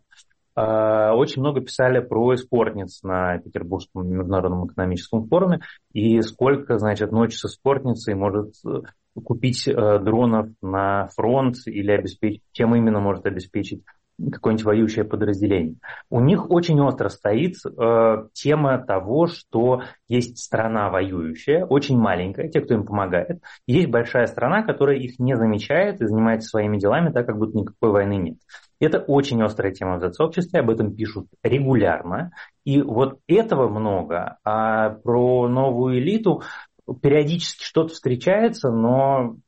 Очень много писали про эскортниц на Петербургском международном экономическом форуме, и сколько, значит, ночь с эскортницей может купить дронов на фронт или обеспечить, чем именно может обеспечить какое-нибудь воюющее подразделение. У них очень остро стоит э, тема того, что есть страна воюющая, очень маленькая, те, кто им помогает. И есть большая страна, которая их не замечает и занимается своими делами, так как будто никакой войны нет. Это очень острая тема в зет-сообществе, об этом пишут регулярно. И вот этого много. А про новую элиту периодически что-то встречается, но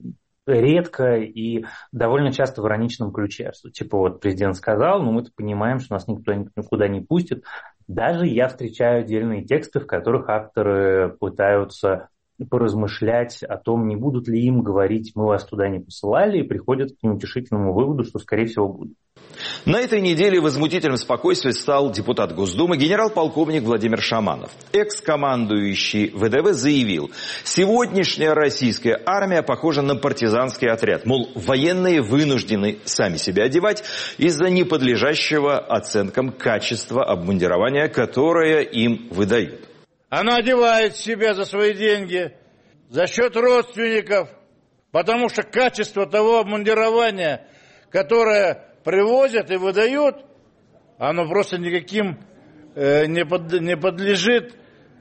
редко и довольно часто в ироничном ключе. Типа вот президент сказал, но мы-то понимаем, что нас никто никуда не пустит. Даже я встречаю отдельные тексты, в которых авторы пытаются поразмышлять о том, не будут ли им говорить, мы вас туда не посылали, и приходят к неутешительному выводу, что, скорее всего, будут. На этой неделе возмутителем спокойствия стал депутат Госдумы генерал-полковник Владимир Шаманов. Экс-командующий ВДВ заявил: сегодняшняя российская армия похожа на партизанский отряд. Мол, военные вынуждены сами себя одевать из-за неподлежащего оценкам качества обмундирования, которое им выдают. Она одевает себя за свои деньги, за счет родственников, потому что качество того обмундирования, которое привозят и выдают, оно просто никаким э, не, под, не подлежит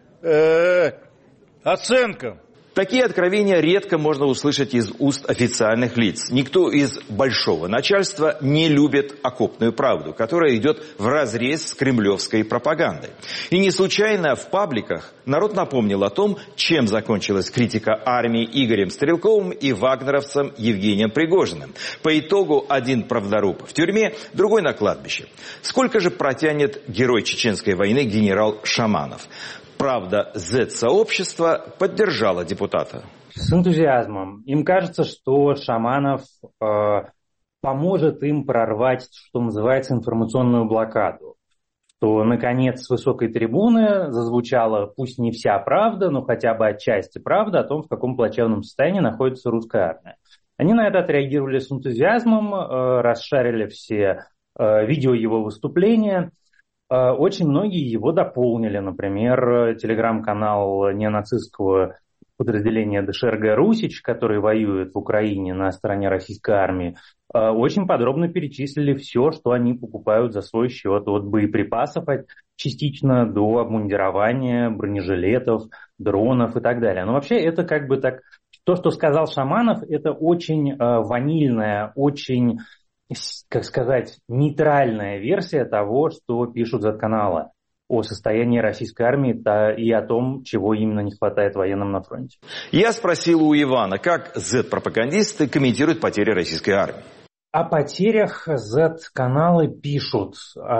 э, оценкам. Такие откровения редко можно услышать из уст официальных лиц. Никто из большого начальства не любит окопную правду, которая идет вразрез с кремлевской пропагандой. И не случайно в пабликах народ напомнил о том, чем закончилась критика армии Игорем Стрелковым и вагнеровцем Евгением Пригожиным. По итогу один правдоруб в тюрьме, другой на кладбище. Сколько же протянет герой Чеченской войны генерал Шаманов? Правда, зет-сообщество поддержало депутата. С энтузиазмом. Им кажется, что Шаманов э, поможет им прорвать, что называется, информационную блокаду. Что, наконец, с высокой трибуны зазвучала, пусть не вся правда, но хотя бы отчасти правда о том, в каком плачевном состоянии находится русская армия. Они на это отреагировали с энтузиазмом, э, расшарили все э, видео его выступления. Очень многие его дополнили. Например, телеграм-канал неонацистского подразделения ДШРГ «Русич», который воюет в Украине на стороне российской армии, очень подробно перечислили все, что они покупают за свой счет. От боеприпасов частично до обмундирования, бронежилетов, дронов и так далее. Но вообще это как бы так... То, что сказал Шаманов, это очень ванильная, очень... как сказать, нейтральная версия того, что пишут зет-каналы о состоянии российской армии и о том, чего именно не хватает военным на фронте. Я спросил у Ивана, как зет-пропагандисты комментируют потери российской армии. О потерях зет-каналы пишут.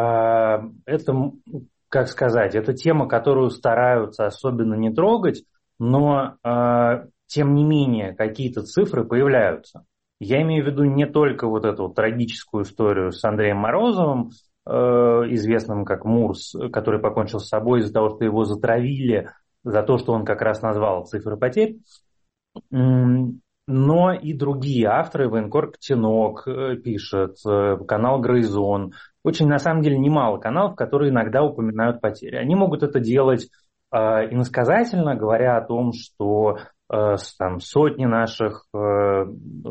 Это, как сказать, это тема, которую стараются особенно не трогать, но, тем не менее, какие-то цифры появляются. Я имею в виду не только вот эту вот трагическую историю с Андреем Морозовым, э, известным как Мурс, который покончил с собой из-за того, что его затравили, за то, что он как раз назвал цифры потерь, но и другие авторы. Военкор Ктенок пишет, канал Грейзон. Очень, на самом деле, немало каналов, которые иногда упоминают потери. Они могут это делать э, иносказательно, говоря о том, что там сотни наших э,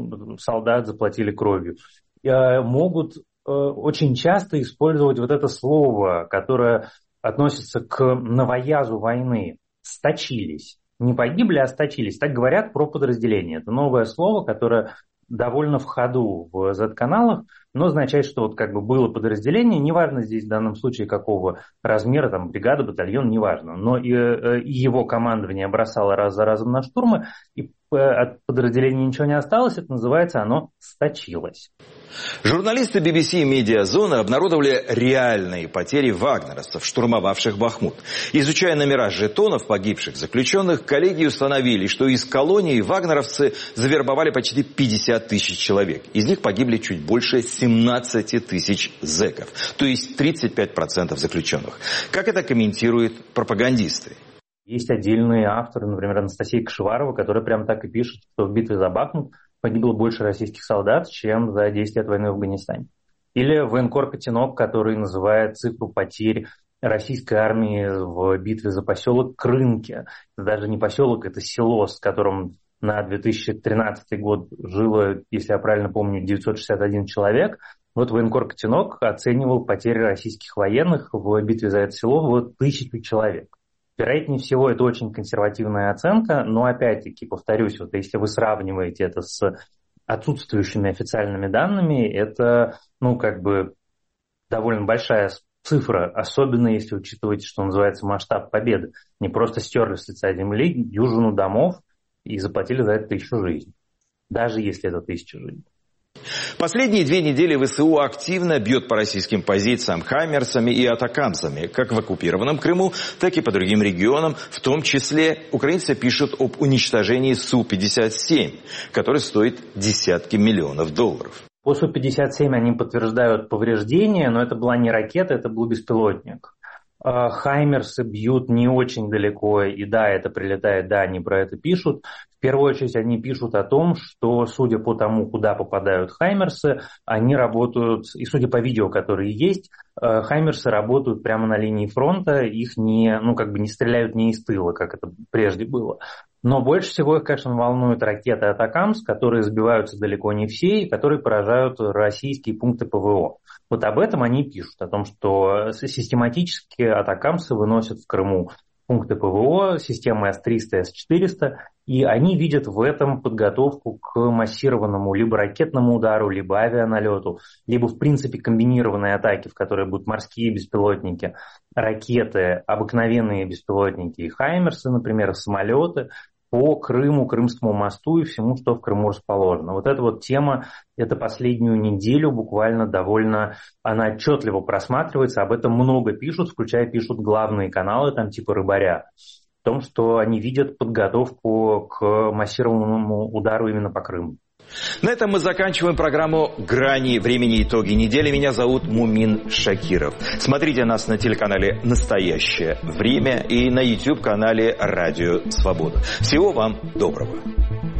солдат заплатили кровью, э, могут э, очень часто использовать вот это слово, которое относится к новоязу войны. Сточились. Не погибли, а сточились. Так говорят про подразделения. Это новое слово, которое довольно в ходу в зет-каналах, но означает, что вот как бы было подразделение, неважно здесь в данном случае какого размера, там бригада, батальон, неважно, но и, и его командование бросало раз за разом на штурмы, и от подразделения ничего не осталось, это называется, оно сточилось. Журналисты би би си и Медиазона обнародовали реальные потери вагнеровцев, штурмовавших Бахмут. Изучая номера жетонов погибших заключенных, коллеги установили, что из колонии вагнеровцы завербовали почти пятьдесят тысяч человек. Из них погибли чуть больше семнадцать тысяч зэков, то есть тридцать пять процентов заключенных. Как это комментируют пропагандисты? Есть отдельные авторы, например, Анастасия Кашеварова, которая прямо так и пишет, что в битве за Бахмут погибло больше российских солдат, чем за десять лет войны в Афганистане. Или военкор Котенок, который называет цифру потерь российской армии в битве за поселок Крынки. Это даже не поселок, это село, с которым на две тысячи тринадцатый год жило, если я правильно помню, девятьсот шестьдесят один человек. Вот военкор Котенок оценивал потери российских военных в битве за это село в тысячу человек. Вероятнее всего, это очень консервативная оценка, но опять-таки, повторюсь, вот если вы сравниваете это с отсутствующими официальными данными, это, ну, как бы довольно большая цифра, особенно если учитывать, что называется масштаб победы. Не просто стерли с лица земли дюжину домов и заплатили за это тысячу жизней, даже если это тысяча жизней. Последние две недели ВСУ активно бьет по российским позициям хаймерсами и атакамсами, как в оккупированном Крыму, так и по другим регионам. В том числе украинцы пишут об уничтожении Су пятьдесят семь, который стоит десятки миллионов долларов. По Су пятьдесят семь они подтверждают повреждения, но это была не ракета, это был беспилотник. Хаймерсы бьют не очень далеко, и да, это прилетает, да, они про это пишут. В первую очередь они пишут о том, что, судя по тому, куда попадают хаймерсы, они работают, и судя по видео, которые есть, хаймерсы работают прямо на линии фронта, их не, ну, как бы не стреляют не из тыла, как это прежде было. Но больше всего их, конечно, волнуют ракеты «Атакамс», которые сбиваются далеко не все и которые поражают российские пункты ПВО. Вот об этом они пишут, о том, что систематически «Атакамсы» выносят в Крыму пункты ПВО системы эс триста, эс четыреста, и они видят в этом подготовку к массированному либо ракетному удару, либо авианалету, либо, в принципе, комбинированной атаки, в которой будут морские беспилотники, ракеты, обыкновенные беспилотники и хаймерсы, например, самолеты, по Крыму, Крымскому мосту и всему, что в Крыму расположено. Вот эта вот тема, это последнюю неделю буквально довольно, она отчетливо просматривается, об этом много пишут, включая пишут главные каналы, там типа «Рыбаря», в том, что они видят подготовку к массированному удару именно по Крыму. На этом мы заканчиваем программу «Грани времени. Итоги недели». Меня зовут Мумин Шакиров. Смотрите нас на телеканале «Настоящее время» и на YouTube-канале «Радио Свобода». Всего вам доброго.